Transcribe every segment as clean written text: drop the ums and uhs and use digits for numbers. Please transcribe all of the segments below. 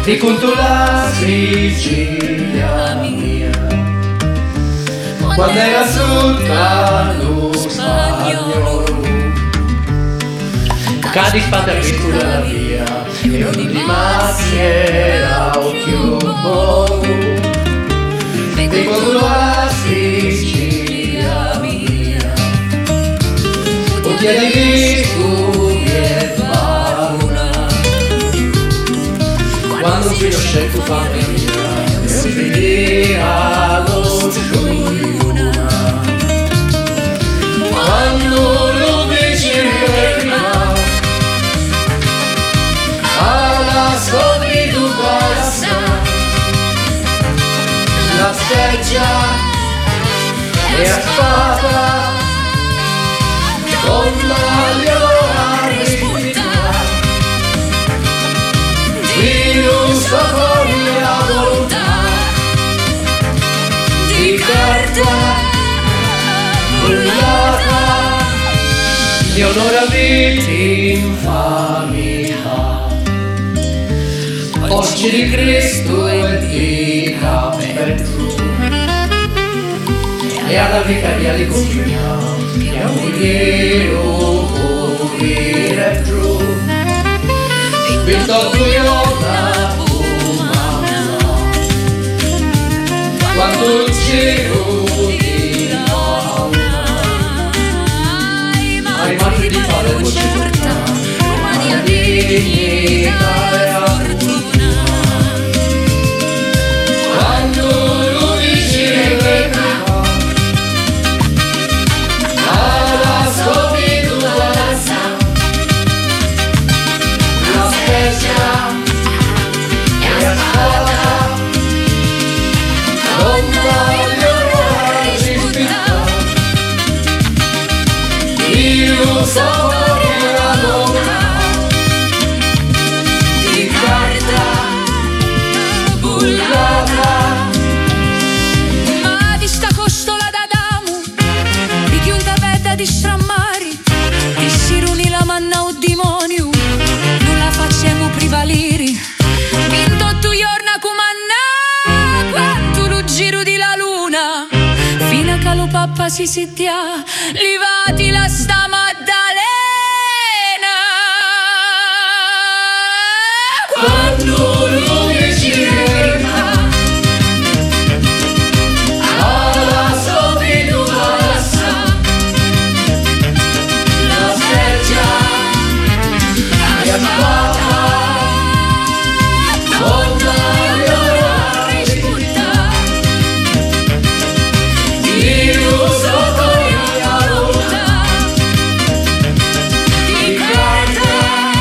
di conto la Sicilia mia, quando era sultano spagnolo, cadi spada per la via e non rimase occhio buono, di conto la Sicilia mia, o chiedi tu e fauna, quando fino a scelto famiglia e un figliolo giugna, quando lo vicina alla scopritu passa la seggia e a spada con la leona risputta illuso con la volontà di carta bullata di onore a viti infamità, oggi di Cristo e di Capetru e alla vicaria di Configna che a morire morire giù vinto tu io da umana quando giro di launa ai margini di fare voce porta umani a dignità e a fortuna quando lo dice alla scopiglianza la spezia e a spada non voglio resistere io so che la donna di carta bullata ma di sta costola d'Adamu di chi un tapeta di strammari di siruni la manna o demonio non la facciamo privaliri vinto tu giorna cumanna quanto lo giro di la luna fino a che lo pappa si sittia livati la sta Maddalena quando lui ci cerca alla scopritu passa la seggia e a spada con la leona risputta illuso con la volontà di carta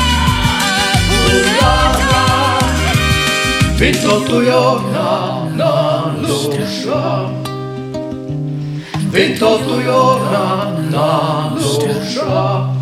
bullata 28 giorni non lo sa 28 giorni non lo sa